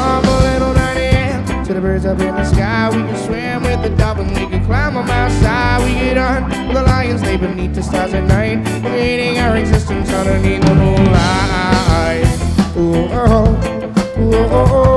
from a little 9 a.m. to the birds up in the sky. We can swim with the dolphins, we can climb on outside. We get on with the lions, lay beneath the stars at night, creating our existence underneath the moonlight. Ooh, oh, ooh, oh, oh.